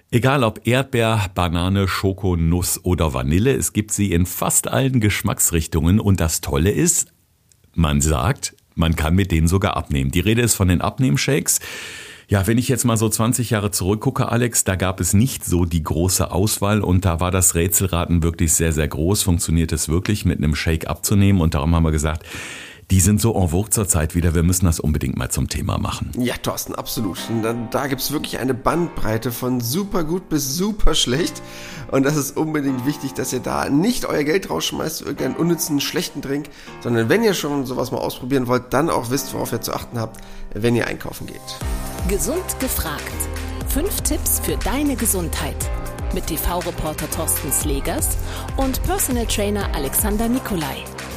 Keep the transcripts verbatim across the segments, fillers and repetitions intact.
Egal ob Erdbeer, Banane, Schoko, Nuss oder Vanille, es gibt sie in fast allen Geschmacksrichtungen und das Tolle ist, man sagt, man kann mit denen sogar abnehmen. Die Rede ist von den Abnehmshakes. Ja, wenn ich jetzt mal so zwanzig Jahre zurückgucke, Alex, da gab es nicht so die große Auswahl und da war das Rätselraten wirklich sehr, sehr groß. Funktioniert es wirklich, mit einem Shake abzunehmen? Und darum haben wir gesagt, die sind so en vogue zur Zeit wieder, wir müssen das unbedingt mal zum Thema machen. Ja, Thorsten, absolut. Da, da gibt es wirklich eine Bandbreite von super gut bis super schlecht. Und das ist unbedingt wichtig, dass ihr da nicht euer Geld rausschmeißt für irgendeinen unnützen, schlechten Drink, sondern wenn ihr schon sowas mal ausprobieren wollt, dann auch wisst, worauf ihr zu achten habt, wenn ihr einkaufen geht. Gesund gefragt. Fünf Tipps für deine Gesundheit. Mit T V-Reporter Thorsten Slegers und Personal Trainer Alexander Nikolai.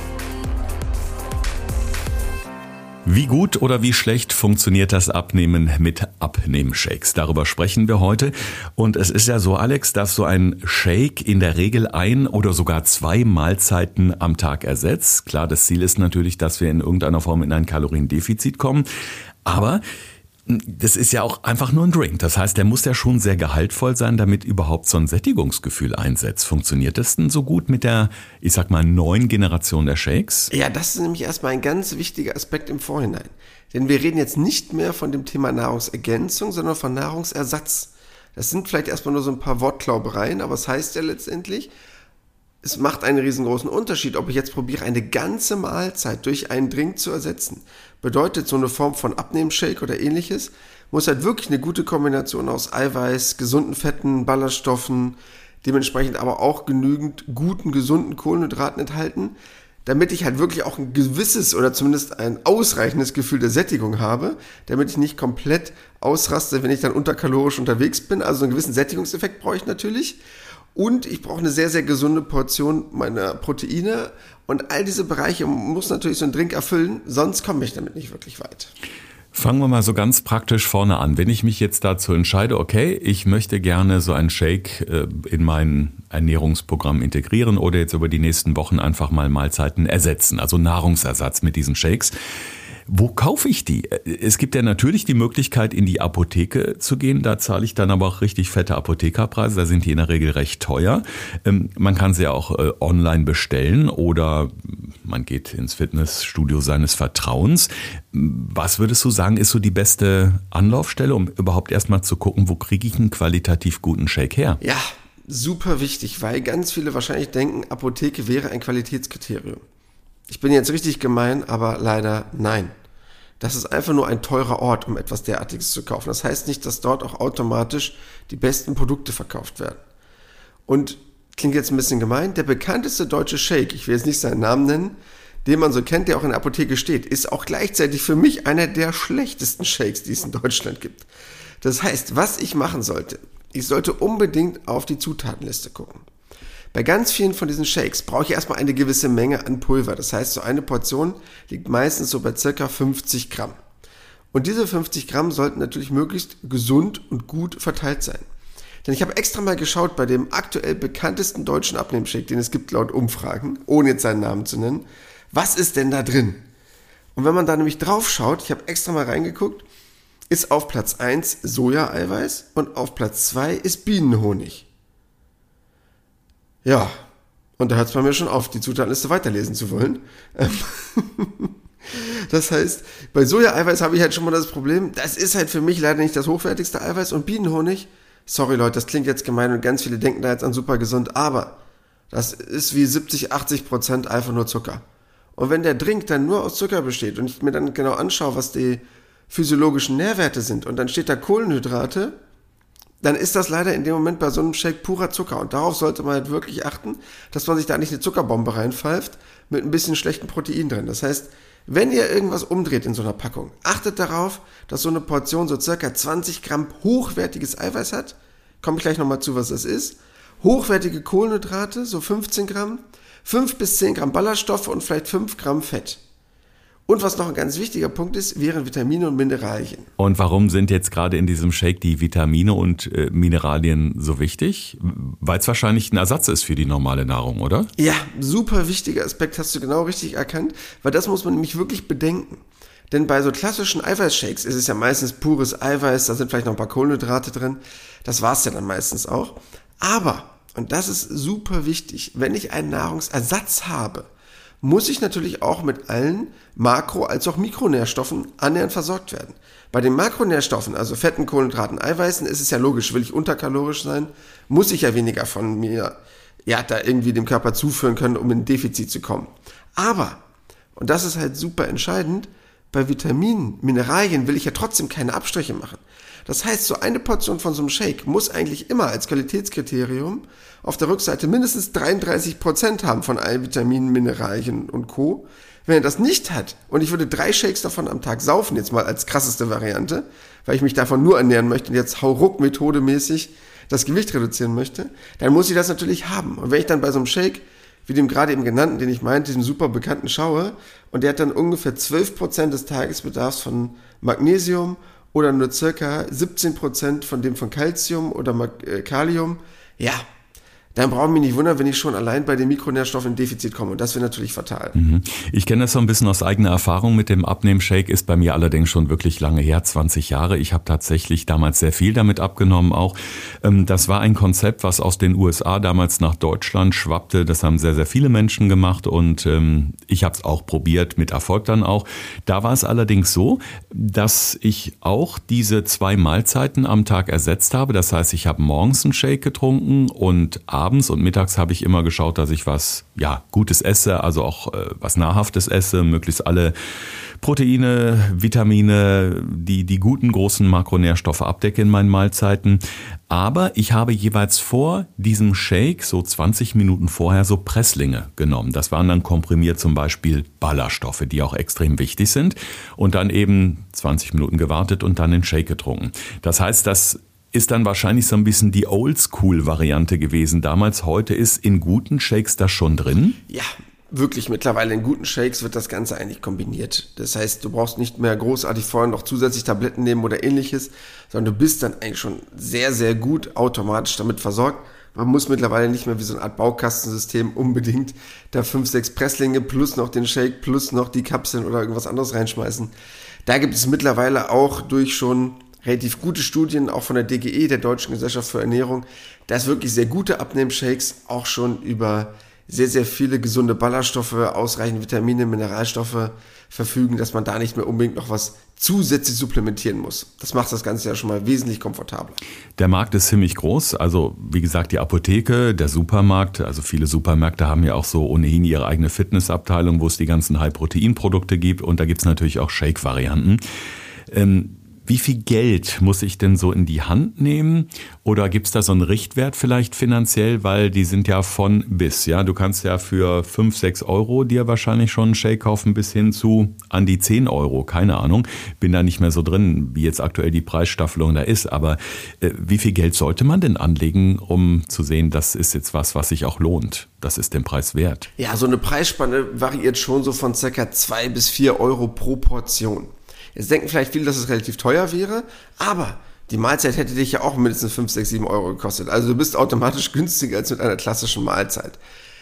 Wie gut oder wie schlecht funktioniert das Abnehmen mit Abnehmshakes? Darüber sprechen wir heute. Und es ist ja so, Alex, dass so ein Shake in der Regel ein oder sogar zwei Mahlzeiten am Tag ersetzt. Klar, das Ziel ist natürlich, dass wir in irgendeiner Form in ein Kaloriendefizit kommen. Aber das ist ja auch einfach nur ein Drink. Das heißt, der muss ja schon sehr gehaltvoll sein, damit überhaupt so ein Sättigungsgefühl einsetzt. Funktioniert das denn so gut mit der, ich sag mal, neuen Generation der Shakes? Ja, das ist nämlich erstmal ein ganz wichtiger Aspekt im Vorhinein. Denn wir reden jetzt nicht mehr von dem Thema Nahrungsergänzung, sondern von Nahrungsersatz. Das sind vielleicht erstmal nur so ein paar Wortklaubereien, aber es heißt ja letztendlich, es macht einen riesengroßen Unterschied, ob ich jetzt probiere, eine ganze Mahlzeit durch einen Drink zu ersetzen. Bedeutet, so eine Form von Abnehmshake oder ähnliches muss halt wirklich eine gute Kombination aus Eiweiß, gesunden Fetten, Ballaststoffen, dementsprechend aber auch genügend guten, gesunden Kohlenhydraten enthalten, damit ich halt wirklich auch ein gewisses oder zumindest ein ausreichendes Gefühl der Sättigung habe, damit ich nicht komplett ausraste, wenn ich dann unterkalorisch unterwegs bin. Also einen gewissen Sättigungseffekt brauche ich natürlich. Und ich brauche eine sehr, sehr gesunde Portion meiner Proteine. Und all diese Bereiche muss natürlich so ein Drink erfüllen, sonst komme ich damit nicht wirklich weit. Fangen wir mal so ganz praktisch vorne an. Wenn ich mich jetzt dazu entscheide, okay, ich möchte gerne so einen Shake äh, in mein Ernährungsprogramm integrieren oder jetzt über die nächsten Wochen einfach mal Mahlzeiten ersetzen, also Nahrungsersatz mit diesen Shakes. Wo kaufe ich die? Es gibt ja natürlich die Möglichkeit, in die Apotheke zu gehen. Da zahle ich dann aber auch richtig fette Apothekerpreise. Da sind die in der Regel recht teuer. Ähm, man kann sie auch äh, online bestellen oder man geht ins Fitnessstudio seines Vertrauens. Was würdest du sagen, ist so die beste Anlaufstelle, um überhaupt erstmal zu gucken, wo kriege ich einen qualitativ guten Shake her? Ja, super wichtig, weil ganz viele wahrscheinlich denken, Apotheke wäre ein Qualitätskriterium. Ich bin jetzt richtig gemein, aber leider nein. Das ist einfach nur ein teurer Ort, um etwas derartiges zu kaufen. Das heißt nicht, dass dort auch automatisch die besten Produkte verkauft werden. Und klingt jetzt ein bisschen gemein, der bekannteste deutsche Shake, ich will jetzt nicht seinen Namen nennen, den man so kennt, der auch in der Apotheke steht, ist auch gleichzeitig für mich einer der schlechtesten Shakes, die es in Deutschland gibt. Das heißt, was ich machen sollte, ich sollte unbedingt auf die Zutatenliste gucken. Bei ganz vielen von diesen Shakes brauche ich erstmal eine gewisse Menge an Pulver. Das heißt, so eine Portion liegt meistens so bei circa fünfzig Gramm. Und diese fünfzig Gramm sollten natürlich möglichst gesund und gut verteilt sein. Denn ich habe extra mal geschaut bei dem aktuell bekanntesten deutschen Abnehmshake, den es gibt laut Umfragen, ohne jetzt seinen Namen zu nennen, was ist denn da drin? Und wenn man da nämlich drauf schaut, ich habe extra mal reingeguckt, ist auf Platz eins Sojaeiweiß und auf Platz zwei ist Bienenhonig. Ja, und da hört es bei mir schon auf, die Zutatenliste weiterlesen zu wollen. Das heißt, bei Sojaeiweiß habe ich halt schon mal das Problem, das ist halt für mich leider nicht das hochwertigste Eiweiß und Bienenhonig, sorry Leute, das klingt jetzt gemein und ganz viele denken da jetzt an super gesund, aber das ist wie siebzig, achtzig Prozent einfach nur Zucker. Und wenn der Drink dann nur aus Zucker besteht und ich mir dann genau anschaue, was die physiologischen Nährwerte sind und dann steht da Kohlenhydrate, dann ist das leider in dem Moment bei so einem Shake purer Zucker. Und darauf sollte man halt wirklich achten, dass man sich da nicht eine Zuckerbombe reinpfeift mit ein bisschen schlechten Protein drin. Das heißt, wenn ihr irgendwas umdreht in so einer Packung, achtet darauf, dass so eine Portion so circa zwanzig Gramm hochwertiges Eiweiß hat. Komme ich gleich nochmal zu, was das ist. Hochwertige Kohlenhydrate, so fünfzehn Gramm, fünf bis zehn Gramm Ballaststoffe und vielleicht fünf Gramm Fett. Und was noch ein ganz wichtiger Punkt ist, wären Vitamine und Mineralien. Und warum sind jetzt gerade in diesem Shake die Vitamine und äh, Mineralien so wichtig? Weil es wahrscheinlich ein Ersatz ist für die normale Nahrung, oder? Ja, super wichtiger Aspekt, hast du genau richtig erkannt, weil das muss man nämlich wirklich bedenken. Denn bei so klassischen Eiweißshakes ist es ja meistens pures Eiweiß, da sind vielleicht noch ein paar Kohlenhydrate drin. Das war's ja dann meistens auch. Aber, und das ist super wichtig, wenn ich einen Nahrungsersatz habe, muss ich natürlich auch mit allen Makro- als auch Mikronährstoffen annähernd versorgt werden. Bei den Makronährstoffen, also Fetten, Kohlenhydraten, Eiweißen, ist es ja logisch, will ich unterkalorisch sein, muss ich ja weniger von mir, ja, da irgendwie dem Körper zuführen können, um in ein Defizit zu kommen. Aber, und das ist halt super entscheidend, bei Vitaminen, Mineralien will ich ja trotzdem keine Abstriche machen. Das heißt, so eine Portion von so einem Shake muss eigentlich immer als Qualitätskriterium auf der Rückseite mindestens dreiunddreißig Prozent haben von allen Vitaminen, Mineralien und Co. Wenn er das nicht hat und ich würde drei Shakes davon am Tag saufen, jetzt mal als krasseste Variante, weil ich mich davon nur ernähren möchte und jetzt Hauruck-Methode mäßig das Gewicht reduzieren möchte, dann muss ich das natürlich haben. Und wenn ich dann bei so einem Shake, wie dem gerade eben genannten, den ich meinte, diesem super bekannten schaue, und der hat dann ungefähr zwölf Prozent des Tagesbedarfs von Magnesium oder nur circa siebzehn Prozent von dem von Calcium oder Kalium, ja, dann brauchen wir mich nicht wundern, wenn ich schon allein bei den Mikronährstoffen in Defizit komme. Und das wäre natürlich fatal. Ich kenne das so ein bisschen aus eigener Erfahrung mit dem Abnehmshake, ist bei mir allerdings schon wirklich lange her, zwanzig Jahre. Ich habe tatsächlich damals sehr viel damit abgenommen auch. Das war ein Konzept, was aus den U S A damals nach Deutschland schwappte. Das haben sehr, sehr viele Menschen gemacht und ich habe es auch probiert, mit Erfolg dann auch. Da war es allerdings so, dass ich auch diese zwei Mahlzeiten am Tag ersetzt habe. Das heißt, ich habe morgens einen Shake getrunken und abends und mittags habe ich immer geschaut, dass ich was ja Gutes esse, also auch äh, was Nahrhaftes esse, möglichst alle Proteine, Vitamine, die die guten großen Makronährstoffe abdecke in meinen Mahlzeiten. Aber ich habe jeweils vor diesem Shake, so zwanzig Minuten vorher, so Presslinge genommen. Das waren dann komprimiert zum Beispiel Ballaststoffe, die auch extrem wichtig sind. Und dann eben zwanzig Minuten gewartet und dann den Shake getrunken. Das heißt, das ist dann wahrscheinlich so ein bisschen die Oldschool-Variante gewesen damals. Heute ist in guten Shakes das schon drin? Ja, wirklich. Mittlerweile in guten Shakes wird das Ganze eigentlich kombiniert. Das heißt, du brauchst nicht mehr großartig vorher noch zusätzlich Tabletten nehmen oder ähnliches, sondern du bist dann eigentlich schon sehr, sehr gut automatisch damit versorgt. Man muss mittlerweile nicht mehr wie so eine Art Baukastensystem unbedingt da fünf, sechs Presslinge plus noch den Shake plus noch die Kapseln oder irgendwas anderes reinschmeißen. Da gibt es mittlerweile auch durch schon relativ gute Studien, auch von der D G E, der Deutschen Gesellschaft für Ernährung, dass wirklich sehr gute Abnehmshakes auch schon über sehr, sehr viele gesunde Ballaststoffe, ausreichend Vitamine, Mineralstoffe verfügen, dass man da nicht mehr unbedingt noch was zusätzlich supplementieren muss. Das macht das Ganze ja schon mal wesentlich komfortabler. Der Markt ist ziemlich groß, also wie gesagt die Apotheke, der Supermarkt, also viele Supermärkte haben ja auch so ohnehin ihre eigene Fitnessabteilung, wo es die ganzen High-Protein-Produkte gibt und da gibt es natürlich auch Shake-Varianten. Ähm, Wie viel Geld muss ich denn so in die Hand nehmen? Oder gibt's da so einen Richtwert vielleicht finanziell? Weil die sind ja von bis. Ja, du kannst ja für fünf, sechs Euro dir wahrscheinlich schon einen Shake kaufen bis hin zu an die zehn Euro. Keine Ahnung. Bin da nicht mehr so drin, wie jetzt aktuell die Preisstaffelung da ist. Aber äh, wie viel Geld sollte man denn anlegen, um zu sehen, das ist jetzt was, was sich auch lohnt? Das ist den Preis wert. Ja, so eine Preisspanne variiert schon so von circa zwei bis vier Euro pro Portion. Jetzt denken vielleicht viele, dass es relativ teuer wäre, aber die Mahlzeit hätte dich ja auch mindestens fünf, sechs, sieben Euro gekostet. Also du bist automatisch günstiger als mit einer klassischen Mahlzeit.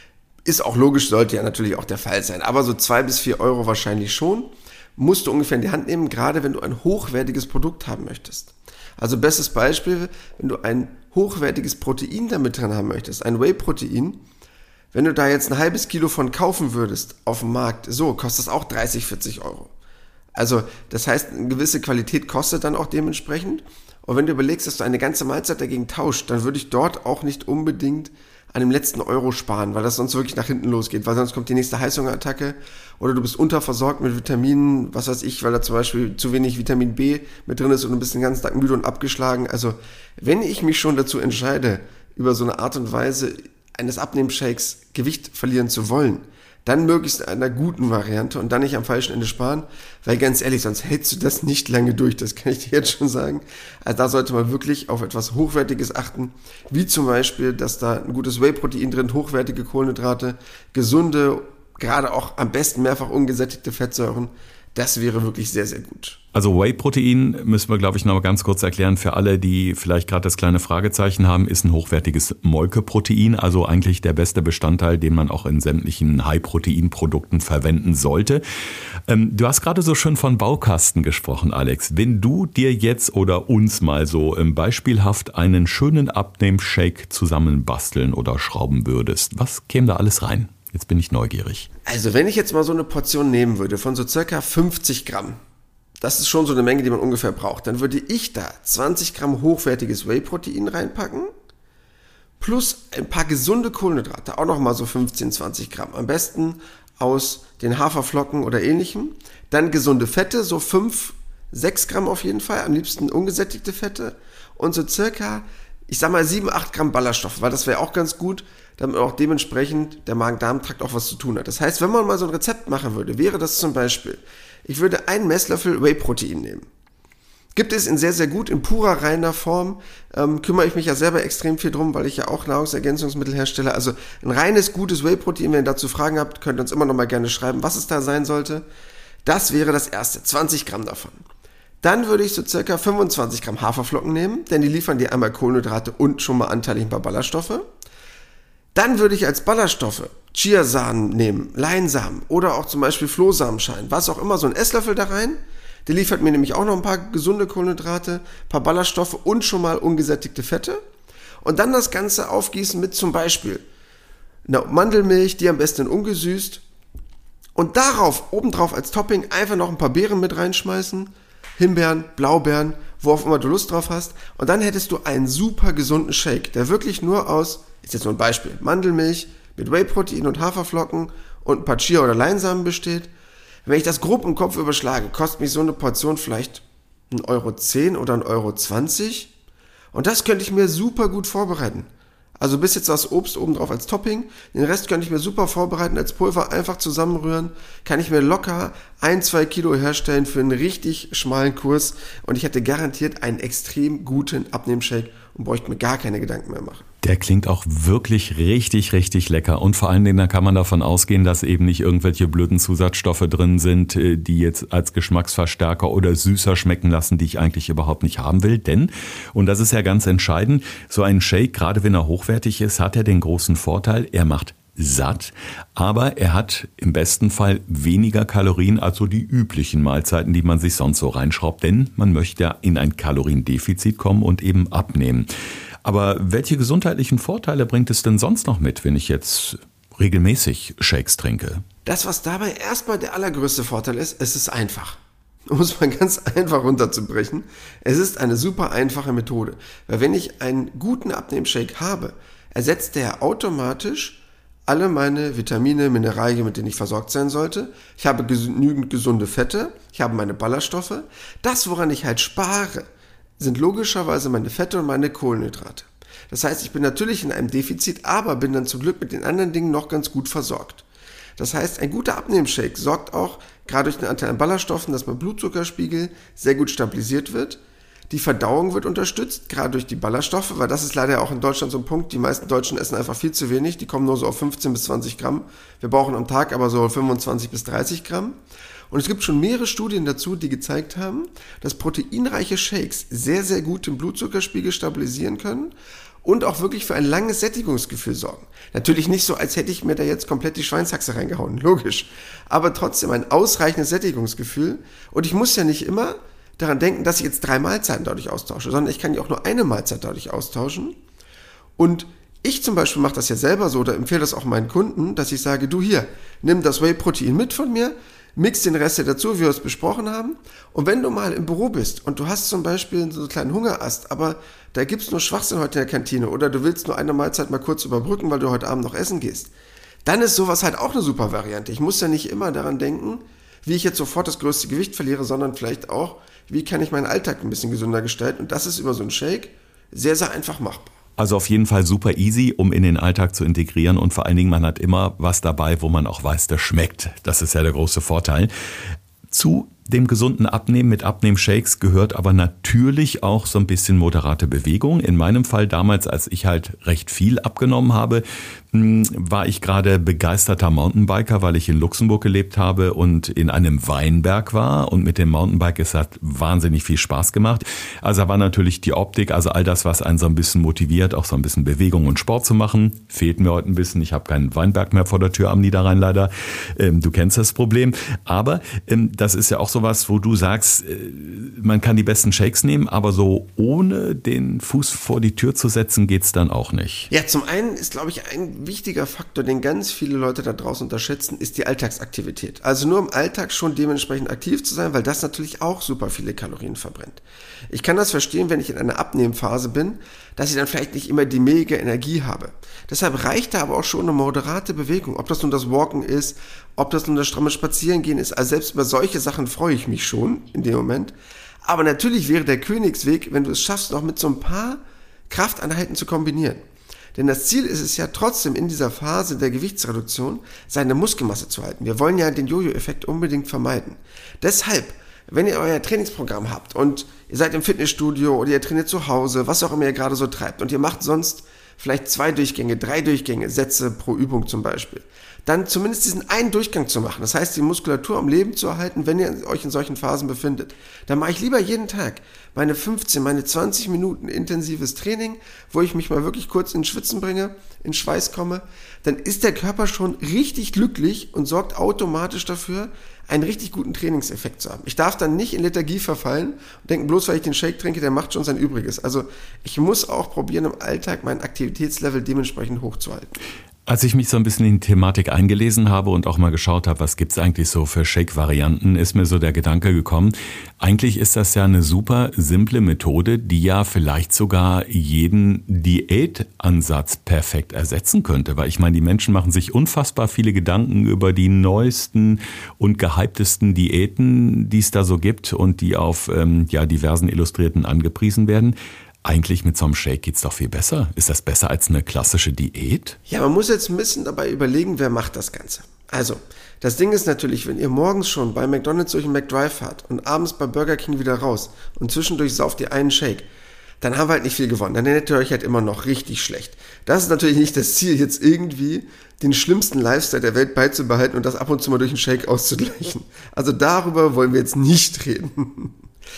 Ist auch logisch, sollte ja natürlich auch der Fall sein. Aber so zwei bis vier Euro wahrscheinlich schon, musst du ungefähr in die Hand nehmen, gerade wenn du ein hochwertiges Produkt haben möchtest. Also bestes Beispiel, wenn du ein hochwertiges Protein damit drin haben möchtest, ein Whey-Protein, wenn du da jetzt ein halbes Kilo von kaufen würdest auf dem Markt, so kostet das auch dreißig, vierzig Euro. Also das heißt, eine gewisse Qualität kostet dann auch dementsprechend. Und wenn du überlegst, dass du eine ganze Mahlzeit dagegen tauscht, dann würde ich dort auch nicht unbedingt an dem letzten Euro sparen, weil das sonst wirklich nach hinten losgeht, weil sonst kommt die nächste Heißhungerattacke oder du bist unterversorgt mit Vitaminen, was weiß ich, weil da zum Beispiel zu wenig Vitamin B mit drin ist und du bist den ganzen Tag müde und abgeschlagen. Also wenn ich mich schon dazu entscheide, über so eine Art und Weise eines Abnehmshakes Gewicht verlieren zu wollen, dann möglichst in einer guten Variante und dann nicht am falschen Ende sparen, weil ganz ehrlich, sonst hältst du das nicht lange durch, das kann ich dir jetzt schon sagen. Also da sollte man wirklich auf etwas Hochwertiges achten, wie zum Beispiel, dass da ein gutes Whey-Protein drin, hochwertige Kohlenhydrate, gesunde, gerade auch am besten mehrfach ungesättigte Fettsäuren, Das wäre wirklich sehr, sehr gut. Also Whey-Protein müssen wir, glaube ich, noch mal ganz kurz erklären für alle, die vielleicht gerade das kleine Fragezeichen haben, ist ein hochwertiges Molkeprotein, also eigentlich der beste Bestandteil, den man auch in sämtlichen High-Protein-Produkten verwenden sollte. Ähm, du hast gerade so schön von Baukasten gesprochen, Alex. Wenn du dir jetzt oder uns mal so ähm, beispielhaft einen schönen Abnehm-Shake zusammenbasteln oder schrauben würdest, was käme da alles rein? Jetzt bin ich neugierig. Also wenn ich jetzt mal so eine Portion nehmen würde von so circa fünfzig Gramm, das ist schon so eine Menge, die man ungefähr braucht, dann würde ich da zwanzig Gramm hochwertiges Whey-Protein reinpacken, plus ein paar gesunde Kohlenhydrate, auch nochmal so fünfzehn, zwanzig Gramm. Am besten aus den Haferflocken oder ähnlichem. Dann gesunde Fette, so fünf, sechs Gramm auf jeden Fall, am liebsten ungesättigte Fette. Und so circa, ich sag mal sieben, acht Gramm Ballaststoffe, weil das wäre auch ganz gut, damit auch dementsprechend der Magen-Darm-Trakt auch was zu tun hat. Das heißt, wenn man mal so ein Rezept machen würde, wäre das zum Beispiel, ich würde einen Messlöffel Whey-Protein nehmen. Gibt es in sehr, sehr gut, in purer, reiner Form, ähm, kümmere ich mich ja selber extrem viel drum, weil ich ja auch Nahrungsergänzungsmittel herstelle. Also ein reines, gutes Whey-Protein, wenn ihr dazu Fragen habt, könnt ihr uns immer noch mal gerne schreiben, was es da sein sollte. Das wäre das erste, zwanzig Gramm davon. Dann würde ich so circa fünfundzwanzig Gramm Haferflocken nehmen, denn die liefern dir einmal Kohlenhydrate und schon mal anteilig ein paar Ballaststoffe. Dann würde ich als Ballaststoffe Chiasamen nehmen, Leinsamen oder auch zum Beispiel Flohsamenschalen, was auch immer, so ein Esslöffel da rein. Der liefert mir nämlich auch noch ein paar gesunde Kohlenhydrate, ein paar Ballaststoffe und schon mal ungesättigte Fette. Und dann das Ganze aufgießen mit zum Beispiel einer Mandelmilch, die am besten ungesüßt. Und darauf, obendrauf als Topping, einfach noch ein paar Beeren mit reinschmeißen. Himbeeren, Blaubeeren, worauf immer du Lust drauf hast. Und dann hättest du einen super gesunden Shake, der wirklich nur aus, ist jetzt nur ein Beispiel, Mandelmilch mit Whey-Protein und Haferflocken und ein paar Chia- oder Leinsamen besteht. Wenn ich das grob im Kopf überschlage, kostet mich so eine Portion vielleicht ein Euro zehn oder ein Euro zwanzig. Und das könnte ich mir super gut vorbereiten. Also bis jetzt das Obst obendrauf als Topping. Den Rest könnte ich mir super vorbereiten als Pulver, einfach zusammenrühren. Kann ich mir locker ein, zwei Kilo herstellen für einen richtig schmalen Kurs. Und ich hätte garantiert einen extrem guten Abnehmshake und bräuchte mir gar keine Gedanken mehr machen. Der klingt auch wirklich richtig, richtig lecker. Und vor allen Dingen, da kann man davon ausgehen, dass eben nicht irgendwelche blöden Zusatzstoffe drin sind, die jetzt als Geschmacksverstärker oder süßer schmecken lassen, die ich eigentlich überhaupt nicht haben will. Denn, und das ist ja ganz entscheidend, so ein Shake, gerade wenn er hochwertig ist, hat er den großen Vorteil, er macht satt, aber er hat im besten Fall weniger Kalorien als so die üblichen Mahlzeiten, die man sich sonst so reinschraubt. Denn man möchte ja in ein Kaloriendefizit kommen und eben abnehmen. Aber welche gesundheitlichen Vorteile bringt es denn sonst noch mit, wenn ich jetzt regelmäßig Shakes trinke? Das, was dabei erstmal der allergrößte Vorteil ist, es ist einfach. Um es mal ganz einfach runterzubrechen. Es ist eine super einfache Methode. Weil wenn ich einen guten Abnehmshake habe, ersetzt der automatisch alle meine Vitamine, Mineralien, mit denen ich versorgt sein sollte. Ich habe genügend gesunde Fette, ich habe meine Ballaststoffe. Das, woran ich halt spare, sind logischerweise meine Fette und meine Kohlenhydrate. Das heißt, ich bin natürlich in einem Defizit, aber bin dann zum Glück mit den anderen Dingen noch ganz gut versorgt. Das heißt, ein guter Abnehmshake sorgt auch, gerade durch den Anteil an Ballaststoffen, dass mein Blutzuckerspiegel sehr gut stabilisiert wird. Die Verdauung wird unterstützt, gerade durch die Ballaststoffe, weil das ist leider auch in Deutschland so ein Punkt. Die meisten Deutschen essen einfach viel zu wenig, die kommen nur so auf fünfzehn bis zwanzig Gramm. Wir brauchen am Tag aber so fünfundzwanzig bis dreißig Gramm. Und es gibt schon mehrere Studien dazu, die gezeigt haben, dass proteinreiche Shakes sehr, sehr gut den Blutzuckerspiegel stabilisieren können und auch wirklich für ein langes Sättigungsgefühl sorgen. Natürlich nicht so, als hätte ich mir da jetzt komplett die Schweinshaxe reingehauen, logisch. Aber trotzdem ein ausreichendes Sättigungsgefühl. Und ich muss ja nicht immer daran denken, dass ich jetzt drei Mahlzeiten dadurch austausche, sondern ich kann ja auch nur eine Mahlzeit dadurch austauschen. Und ich zum Beispiel mache das ja selber so oder empfehle das auch meinen Kunden, dass ich sage, du hier, nimm das Whey-Protein mit von mir, mix den Rest dazu, wie wir es besprochen haben. Und wenn du mal im Büro bist und du hast zum Beispiel so einen kleinen Hungerast, aber da gibt's nur Schwachsinn heute in der Kantine oder du willst nur eine Mahlzeit mal kurz überbrücken, weil du heute Abend noch essen gehst, dann ist sowas halt auch eine super Variante. Ich muss ja nicht immer daran denken, wie ich jetzt sofort das größte Gewicht verliere, sondern vielleicht auch, wie kann ich meinen Alltag ein bisschen gesünder gestalten. Und das ist über so einen Shake sehr, sehr einfach machbar. Also auf jeden Fall super easy, um in den Alltag zu integrieren und vor allen Dingen, man hat immer was dabei, wo man auch weiß, das schmeckt. Das ist ja der große Vorteil. Zu dem gesunden Abnehmen mit Abnehmshakes gehört aber natürlich auch so ein bisschen moderate Bewegung. In meinem Fall damals, als ich halt recht viel abgenommen habe, war ich gerade begeisterter Mountainbiker, weil ich in Luxemburg gelebt habe und in einem Weinberg war. Und mit dem Mountainbike, es hat wahnsinnig viel Spaß gemacht. Also war natürlich die Optik, also all das, was einen so ein bisschen motiviert, auch so ein bisschen Bewegung und Sport zu machen, fehlt mir heute ein bisschen. Ich habe keinen Weinberg mehr vor der Tür am Niederrhein leider. Ähm, du kennst das Problem. Aber ähm, das ist ja auch sowas, wo du sagst, äh, man kann die besten Shakes nehmen, aber so ohne den Fuß vor die Tür zu setzen, geht's dann auch nicht. Ja, zum einen ist, glaube ich, ein wichtiger Faktor, den ganz viele Leute da draußen unterschätzen, ist die Alltagsaktivität. Also nur im Alltag schon dementsprechend aktiv zu sein, weil das natürlich auch super viele Kalorien verbrennt. Ich kann das verstehen, wenn ich in einer Abnehmphase bin, dass ich dann vielleicht nicht immer die mega Energie habe. Deshalb reicht da aber auch schon eine moderate Bewegung. Ob das nun das Walken ist, ob das nun das stramme Spazierengehen ist. Also selbst über solche Sachen freue ich mich schon in dem Moment. Aber natürlich wäre der Königsweg, wenn du es schaffst, noch mit so ein paar Krafteinheiten zu kombinieren. Denn das Ziel ist es ja trotzdem in dieser Phase der Gewichtsreduktion, seine Muskelmasse zu halten. Wir wollen ja den Jojo-Effekt unbedingt vermeiden. Deshalb, wenn ihr euer Trainingsprogramm habt und ihr seid im Fitnessstudio oder ihr trainiert zu Hause, was auch immer ihr gerade so treibt und ihr macht sonst vielleicht zwei Durchgänge, drei Durchgänge, Sätze pro Übung zum Beispiel, dann zumindest diesen einen Durchgang zu machen. Das heißt, die Muskulatur am Leben zu erhalten, wenn ihr euch in solchen Phasen befindet. Dann mache ich lieber jeden Tag meine fünfzehn, meine zwanzig Minuten intensives Training, wo ich mich mal wirklich kurz ins Schwitzen bringe, in Schweiß komme. Dann ist der Körper schon richtig glücklich und sorgt automatisch dafür, einen richtig guten Trainingseffekt zu haben. Ich darf dann nicht in Lethargie verfallen und denken, bloß weil ich den Shake trinke, der macht schon sein Übriges. Also ich muss auch probieren, im Alltag mein Aktivitätslevel dementsprechend hochzuhalten. Als ich mich so ein bisschen in die Thematik eingelesen habe und auch mal geschaut habe, was gibt's eigentlich so für Shake-Varianten, ist mir so der Gedanke gekommen, eigentlich ist das ja eine super simple Methode, die ja vielleicht sogar jeden Diätansatz perfekt ersetzen könnte. Weil ich meine, die Menschen machen sich unfassbar viele Gedanken über die neuesten und gehyptesten Diäten, die es da so gibt und die auf ähm, ja, diversen Illustrierten angepriesen werden. Eigentlich mit so einem Shake geht's doch viel besser. Ist das besser als eine klassische Diät? Ja, man muss jetzt ein bisschen dabei überlegen, wer macht das Ganze. Also, das Ding ist natürlich, wenn ihr morgens schon bei McDonald's durch den McDrive fahrt und abends bei Burger King wieder raus und zwischendurch sauft ihr einen Shake, dann haben wir halt nicht viel gewonnen. Dann ernährt ihr euch halt immer noch richtig schlecht. Das ist natürlich nicht das Ziel, jetzt irgendwie den schlimmsten Lifestyle der Welt beizubehalten und das ab und zu mal durch einen Shake auszugleichen. Also darüber wollen wir jetzt nicht reden.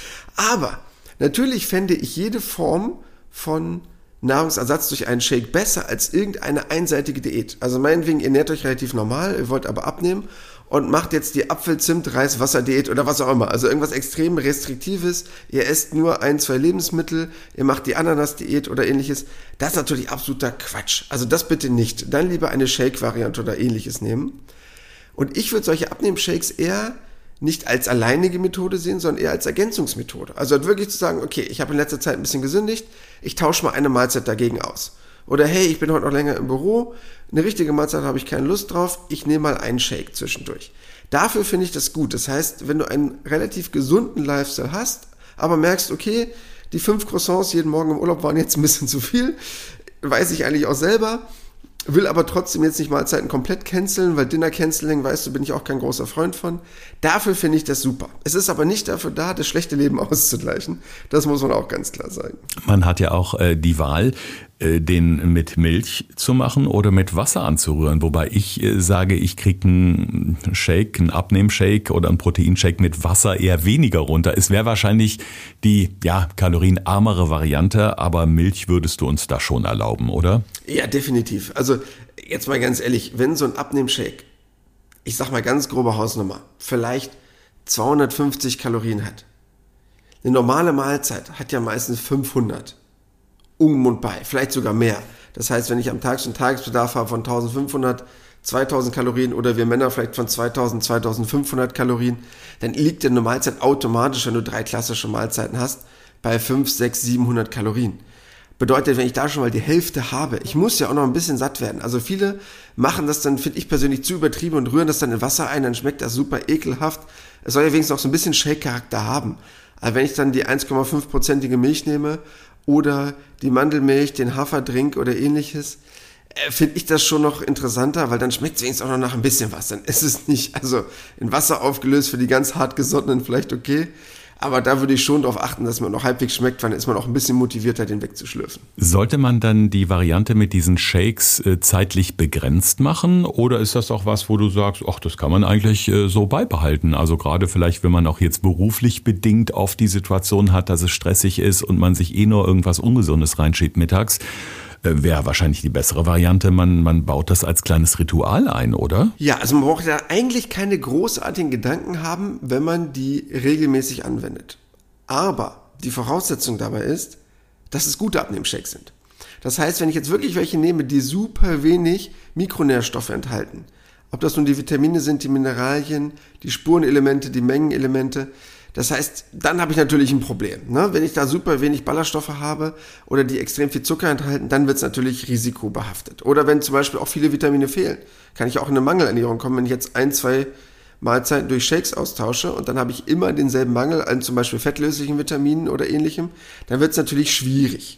Aber natürlich fände ich jede Form von Nahrungsersatz durch einen Shake besser als irgendeine einseitige Diät. Also meinetwegen, ihr ernährt euch relativ normal, ihr wollt aber abnehmen und macht jetzt die Apfel-Zimt-Reis-Wasser-Diät oder was auch immer. Also irgendwas extrem Restriktives, ihr esst nur ein, zwei Lebensmittel, ihr macht die Ananas-Diät oder ähnliches. Das ist natürlich absoluter Quatsch. Also das bitte nicht. Dann lieber eine Shake-Variante oder ähnliches nehmen. Und ich würde solche Abnehm-Shakes eher nicht als alleinige Methode sehen, sondern eher als Ergänzungsmethode. Also halt wirklich zu sagen, okay, ich habe in letzter Zeit ein bisschen gesündigt, ich tausche mal eine Mahlzeit dagegen aus. Oder hey, ich bin heute noch länger im Büro, eine richtige Mahlzeit habe ich keine Lust drauf, ich nehme mal einen Shake zwischendurch. Dafür finde ich das gut. Das heißt, wenn du einen relativ gesunden Lifestyle hast, aber merkst, okay, die fünf Croissants jeden Morgen im Urlaub waren jetzt ein bisschen zu viel, weiß ich eigentlich auch selber, will aber trotzdem jetzt nicht Mahlzeiten komplett canceln, weil Dinner-Canceling, weißt du, bin ich auch kein großer Freund von. Dafür finde ich das super. Es ist aber nicht dafür da, das schlechte Leben auszugleichen. Das muss man auch ganz klar sagen. Man hat ja auch äh, die Wahl, äh, den mit Milch zu machen oder mit Wasser anzurühren. Wobei ich äh, sage, ich kriege einen Shake, einen Abnehmshake oder einen Proteinshake mit Wasser eher weniger runter. Es wäre wahrscheinlich die ja kalorienarmere Variante, aber Milch würdest du uns da schon erlauben, oder? Ja, definitiv. Also jetzt mal ganz ehrlich, wenn so ein Abnehmshake, ich sag mal ganz grobe Hausnummer, vielleicht zweihundertfünfzig Kalorien hat. Eine normale Mahlzeit hat ja meistens fünfhundert. Um und bei, vielleicht sogar mehr. Das heißt, wenn ich am Tag so einen Tagesbedarf habe von eintausendfünfhundert, zweitausend Kalorien oder wir Männer vielleicht von zweitausend, zweitausendfünfhundert Kalorien, dann liegt eine Mahlzeit automatisch, wenn du drei klassische Mahlzeiten hast, bei fünfhundert, sechshundert, siebenhundert Kalorien. Bedeutet, wenn ich da schon mal die Hälfte habe, ich muss ja auch noch ein bisschen satt werden. Also viele machen das dann, finde ich persönlich, zu übertrieben und rühren das dann in Wasser ein, dann schmeckt das super ekelhaft. Es soll ja wenigstens auch so ein bisschen Shake-Charakter haben. Aber wenn ich dann die eins Komma fünf prozentige Milch nehme oder die Mandelmilch, den Haferdrink oder ähnliches, äh, finde ich das schon noch interessanter, weil dann schmeckt es wenigstens auch noch nach ein bisschen was. Dann ist es nicht, also in Wasser aufgelöst für die ganz hartgesottenen vielleicht okay. Aber da würde ich schon darauf achten, dass man noch halbwegs schmeckt, weil dann ist man auch ein bisschen motivierter, den wegzuschlürfen. Sollte man dann die Variante mit diesen Shakes äh, zeitlich begrenzt machen? Oder ist das auch was, wo du sagst, ach, das kann man eigentlich äh, so beibehalten? Also gerade vielleicht, wenn man auch jetzt beruflich bedingt auf die Situation hat, dass es stressig ist und man sich eh nur irgendwas Ungesundes reinschiebt mittags, wäre wahrscheinlich die bessere Variante, man, man baut das als kleines Ritual ein, oder? Ja, also man braucht ja eigentlich keine großartigen Gedanken haben, wenn man die regelmäßig anwendet. Aber die Voraussetzung dabei ist, dass es gute Abnehmshakes sind. Das heißt, wenn ich jetzt wirklich welche nehme, die super wenig Mikronährstoffe enthalten, ob das nun die Vitamine sind, die Mineralien, die Spurenelemente, die Mengenelemente, das heißt, dann habe ich natürlich ein Problem. Ne? Wenn ich da super wenig Ballaststoffe habe oder die extrem viel Zucker enthalten, dann wird es natürlich risikobehaftet. Oder wenn zum Beispiel auch viele Vitamine fehlen, kann ich auch in eine Mangelernährung kommen, wenn ich jetzt ein, zwei Mahlzeiten durch Shakes austausche und dann habe ich immer denselben Mangel an zum Beispiel fettlöslichen Vitaminen oder ähnlichem, dann wird es natürlich schwierig.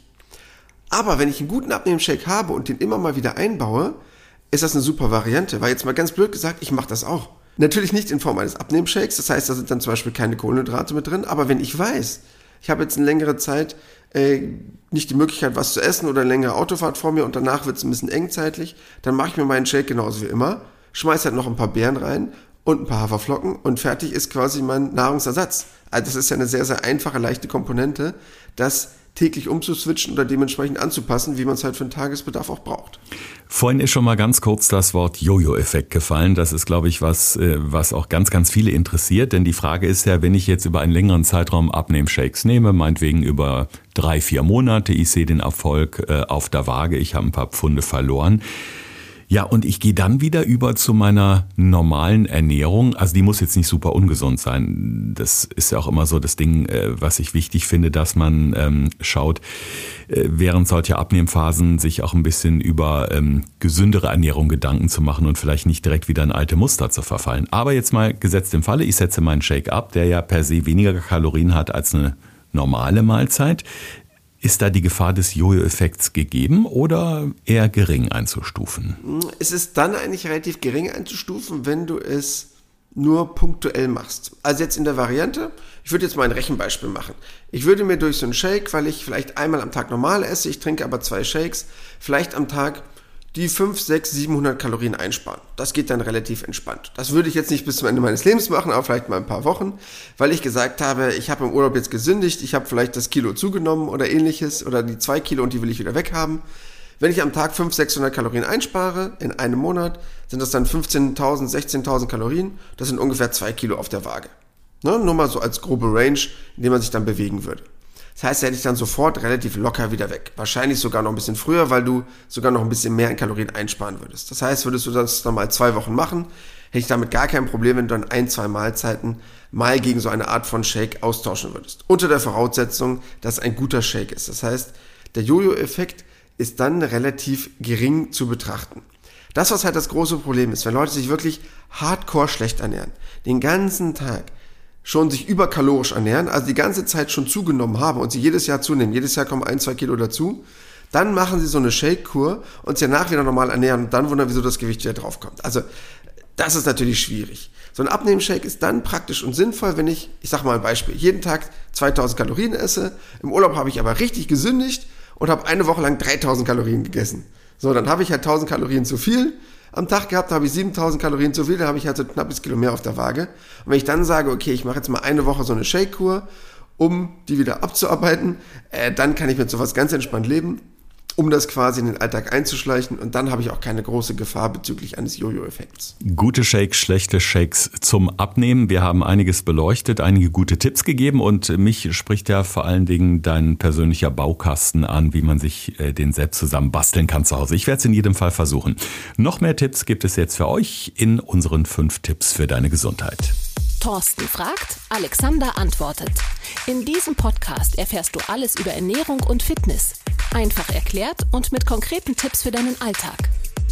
Aber wenn ich einen guten Abnehmshake habe und den immer mal wieder einbaue, ist das eine super Variante. Weil jetzt mal ganz blöd gesagt, ich mache das auch. Natürlich nicht in Form eines Abnehmshakes, das heißt, da sind dann zum Beispiel keine Kohlenhydrate mit drin, aber wenn ich weiß, ich habe jetzt eine längere Zeit äh, nicht die Möglichkeit, was zu essen oder eine längere Autofahrt vor mir und danach wird es ein bisschen eng zeitlich, dann mache ich mir meinen Shake genauso wie immer, schmeiße halt noch ein paar Beeren rein und ein paar Haferflocken und fertig ist quasi mein Nahrungsersatz. Also das ist ja eine sehr, sehr einfache, leichte Komponente, das täglich umzuswitchen oder dementsprechend anzupassen, wie man es halt für den Tagesbedarf auch braucht. Vorhin ist schon mal ganz kurz das Wort Jojo-Effekt gefallen. Das ist, glaube ich, was, was auch ganz, ganz viele interessiert. Denn die Frage ist ja, wenn ich jetzt über einen längeren Zeitraum Abnehmshakes nehme, meinetwegen über drei, vier Monate, ich sehe den Erfolg auf der Waage, ich habe ein paar Pfunde verloren. Ja, und ich gehe dann wieder über zu meiner normalen Ernährung. Also die muss jetzt nicht super ungesund sein. Das ist ja auch immer so das Ding, was ich wichtig finde, dass man ähm, schaut, äh, während solcher Abnehmphasen sich auch ein bisschen über ähm, gesündere Ernährung Gedanken zu machen und vielleicht nicht direkt wieder in alte Muster zu verfallen. Aber jetzt mal gesetzt im Falle, ich setze meinen Shake ab, der ja per se weniger Kalorien hat als eine normale Mahlzeit. Ist da die Gefahr des Jojo-Effekts gegeben oder eher gering einzustufen? Es ist dann eigentlich relativ gering einzustufen, wenn du es nur punktuell machst. Also jetzt in der Variante, ich würde jetzt mal ein Rechenbeispiel machen. Ich würde mir durch so einen Shake, weil ich vielleicht einmal am Tag normal esse, ich trinke aber zwei Shakes, vielleicht am Tag die fünf, sechs, siebenhundert Kalorien einsparen. Das geht dann relativ entspannt. Das würde ich jetzt nicht bis zum Ende meines Lebens machen, aber vielleicht mal ein paar Wochen, weil ich gesagt habe, ich habe im Urlaub jetzt gesündigt, ich habe vielleicht das Kilo zugenommen oder ähnliches oder die zwei Kilo und die will ich wieder weghaben. Wenn ich am Tag fünfhundert, sechshundert Kalorien einspare, in einem Monat, sind das dann fünfzehntausend, sechzehntausend Kalorien. Das sind ungefähr zwei Kilo auf der Waage. Ne? Nur mal so als grobe Range, in der man sich dann bewegen würde. Das heißt, da hätte ich dann sofort relativ locker wieder weg. Wahrscheinlich sogar noch ein bisschen früher, weil du sogar noch ein bisschen mehr in Kalorien einsparen würdest. Das heißt, würdest du das nochmal zwei Wochen machen, hätte ich damit gar kein Problem, wenn du dann ein, zwei Mahlzeiten mal gegen so eine Art von Shake austauschen würdest. Unter der Voraussetzung, dass es ein guter Shake ist. Das heißt, der Jojo-Effekt ist dann relativ gering zu betrachten. Das, was halt das große Problem ist, wenn Leute sich wirklich hardcore schlecht ernähren, den ganzen Tag schon sich überkalorisch ernähren, also die ganze Zeit schon zugenommen haben und sie jedes Jahr zunehmen, jedes Jahr kommen ein, zwei Kilo dazu, dann machen sie so eine Shake-Kur und sich danach wieder normal ernähren und dann wundern, wieso das Gewicht wieder draufkommt. Also das ist natürlich schwierig. So ein Abnehmshake ist dann praktisch und sinnvoll, wenn ich, ich sag mal ein Beispiel, jeden Tag zweitausend Kalorien esse, im Urlaub habe ich aber richtig gesündigt und habe eine Woche lang dreitausend Kalorien gegessen. So, dann habe ich halt tausend Kalorien zu viel am Tag gehabt, da habe ich siebentausend Kalorien zu viel, da habe ich halt so ein knappes Kilo mehr auf der Waage. Und wenn ich dann sage, okay, ich mache jetzt mal eine Woche so eine Shake-Kur, um die wieder abzuarbeiten, äh, dann kann ich mit sowas ganz entspannt leben, um das quasi in den Alltag einzuschleichen und dann habe ich auch keine große Gefahr bezüglich eines Jojo-Effekts. Gute Shakes, schlechte Shakes zum Abnehmen. Wir haben einiges beleuchtet, einige gute Tipps gegeben und mich spricht ja vor allen Dingen dein persönlicher Baukasten an, wie man sich den selbst zusammen basteln kann zu Hause. Ich werde es in jedem Fall versuchen. Noch mehr Tipps gibt es jetzt für euch in unseren fünf Tipps für deine Gesundheit. Thorsten fragt, Alexander antwortet. In diesem Podcast erfährst du alles über Ernährung und Fitness. Einfach erklärt und mit konkreten Tipps für deinen Alltag.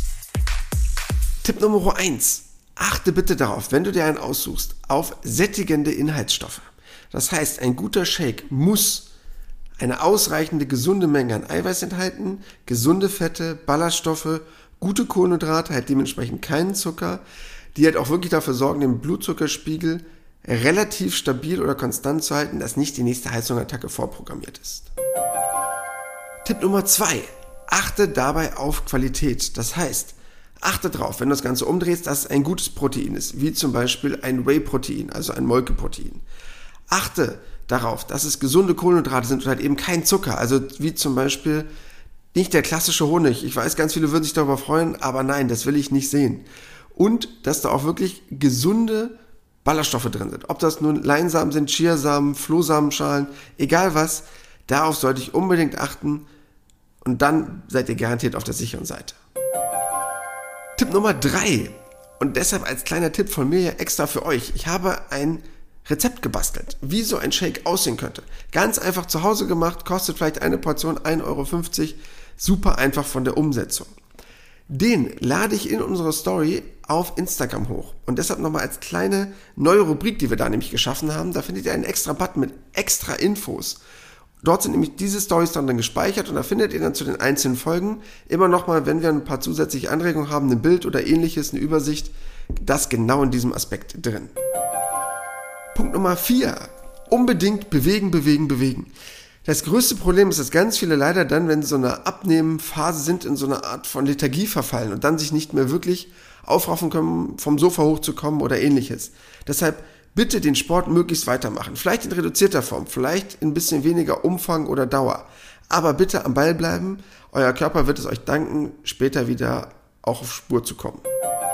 Tipp Nummer eins. Achte bitte darauf, wenn du dir einen aussuchst, auf sättigende Inhaltsstoffe. Das heißt, ein guter Shake muss eine ausreichende gesunde Menge an Eiweiß enthalten, gesunde Fette, Ballaststoffe, gute Kohlenhydrate, halt dementsprechend keinen Zucker, die halt auch wirklich dafür sorgen, den Blutzuckerspiegel relativ stabil oder konstant zu halten, dass nicht die nächste Heißhungerattacke vorprogrammiert ist. Tipp Nummer zwei. Achte dabei auf Qualität. Das heißt, achte drauf, wenn du das Ganze umdrehst, dass es ein gutes Protein ist, wie zum Beispiel ein Whey-Protein, also ein Molkeprotein. Achte darauf, dass es gesunde Kohlenhydrate sind und halt eben kein Zucker, also wie zum Beispiel nicht der klassische Honig. Ich weiß, ganz viele würden sich darüber freuen, aber nein, das will ich nicht sehen. Und dass da auch wirklich gesunde Ballaststoffe drin sind. Ob das nun Leinsamen sind, Chiasamen, Flohsamenschalen, egal was, darauf sollte ich unbedingt achten und dann seid ihr garantiert auf der sicheren Seite. Tipp Nummer drei und deshalb als kleiner Tipp von mir ja extra für euch. Ich habe ein Rezept gebastelt, wie so ein Shake aussehen könnte. Ganz einfach zu Hause gemacht, kostet vielleicht eine Portion ein Euro fünfzig, super einfach von der Umsetzung. Den lade ich in unserer Story auf Instagram hoch. Und deshalb nochmal als kleine neue Rubrik, die wir da nämlich geschaffen haben, da findet ihr einen extra Button mit extra Infos. Dort sind nämlich diese Stories dann, dann gespeichert und da findet ihr dann zu den einzelnen Folgen immer nochmal, wenn wir ein paar zusätzliche Anregungen haben, ein Bild oder ähnliches, eine Übersicht, das genau in diesem Aspekt drin. Punkt Nummer vier. Unbedingt bewegen, bewegen, bewegen. Das größte Problem ist, dass ganz viele leider dann, wenn sie so eine Abnehmphase sind, in so eine Art von Lethargie verfallen und dann sich nicht mehr wirklich aufraffen können, vom Sofa hochzukommen oder ähnliches. Deshalb bitte den Sport möglichst weitermachen. Vielleicht in reduzierter Form, vielleicht in ein bisschen weniger Umfang oder Dauer. Aber bitte am Ball bleiben. Euer Körper wird es euch danken, später wieder auch auf Spur zu kommen.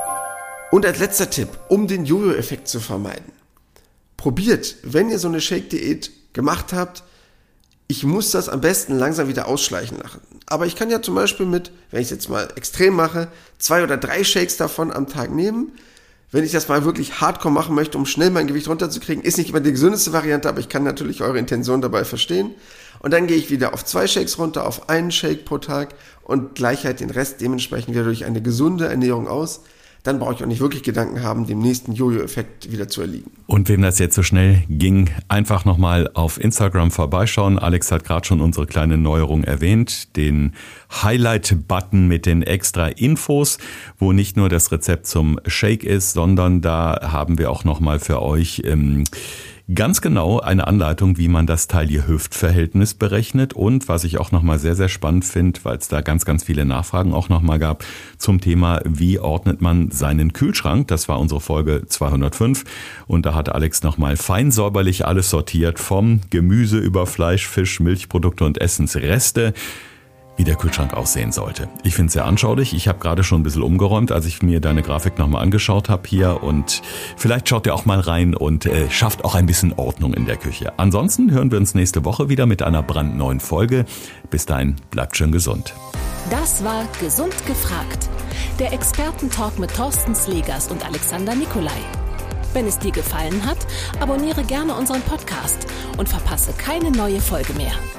Und als letzter Tipp, um den Jojo-Effekt zu vermeiden. Probiert, wenn ihr so eine Shake-Diät gemacht habt, ich muss das am besten langsam wieder ausschleichen lassen. Aber ich kann ja zum Beispiel mit, wenn ich es jetzt mal extrem mache, zwei oder drei Shakes davon am Tag nehmen. Wenn ich das mal wirklich hardcore machen möchte, um schnell mein Gewicht runterzukriegen, ist nicht immer die gesündeste Variante, aber ich kann natürlich eure Intention dabei verstehen. Und dann gehe ich wieder auf zwei Shakes runter, auf einen Shake pro Tag und gleiche halt den Rest dementsprechend wieder durch eine gesunde Ernährung aus. Dann brauche ich auch nicht wirklich Gedanken haben, dem nächsten Jojo-Effekt wieder zu erliegen. Und wem das jetzt so schnell ging, einfach nochmal auf Instagram vorbeischauen. Alex hat gerade schon unsere kleine Neuerung erwähnt, den Highlight-Button mit den extra Infos, wo nicht nur das Rezept zum Shake ist, sondern da haben wir auch nochmal für euch ähm, ganz genau eine Anleitung, wie man das Taille-Hüft-Verhältnis berechnet und was ich auch nochmal sehr, sehr spannend finde, weil es da ganz, ganz viele Nachfragen auch nochmal gab zum Thema, wie ordnet man seinen Kühlschrank. Das war unsere Folge zweihundertfünf und da hat Alex nochmal fein säuberlich alles sortiert, vom Gemüse über Fleisch, Fisch, Milchprodukte und Essensreste, wie der Kühlschrank aussehen sollte. Ich finde es sehr anschaulich. Ich habe gerade schon ein bisschen umgeräumt, als ich mir deine Grafik nochmal angeschaut habe hier und vielleicht schaut ihr auch mal rein und äh, schafft auch ein bisschen Ordnung in der Küche. Ansonsten hören wir uns nächste Woche wieder mit einer brandneuen Folge. Bis dahin, bleibt schön gesund. Das war Gesund gefragt. Der Expertentalk mit Thorsten Slegers und Alexander Nikolai. Wenn es dir gefallen hat, abonniere gerne unseren Podcast und verpasse keine neue Folge mehr.